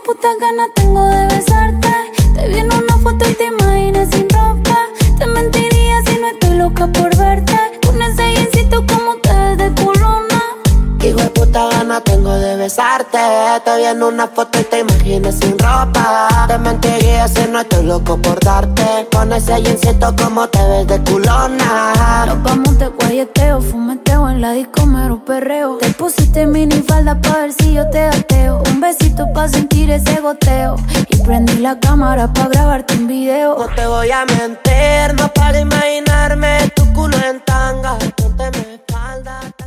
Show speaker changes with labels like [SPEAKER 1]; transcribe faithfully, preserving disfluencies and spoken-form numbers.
[SPEAKER 1] puta ganas tengo de besarte. Te vi en una foto y te imaginas sin ropa. Te mentiría si no estoy loca por verte. Con ese jeansito como te ves de culona.
[SPEAKER 2] Hijo de puta gana tengo de besarte. Te vi en una foto y te imaginas sin ropa. Te mentiría si no estoy loco por darte. Con ese jeansito como te ves de culona.
[SPEAKER 1] Nos vamos de guayeteo, fumeteo en la disco mero perreo. Te pusiste mini falda pa' ver si yo te gateo. Un besito pa' sentir ese goteo. Y prendí la cámara pa' grabarte un video.
[SPEAKER 2] No te voy a mentir, no para imaginarme tu culo en tanga. Ponte mi espalda.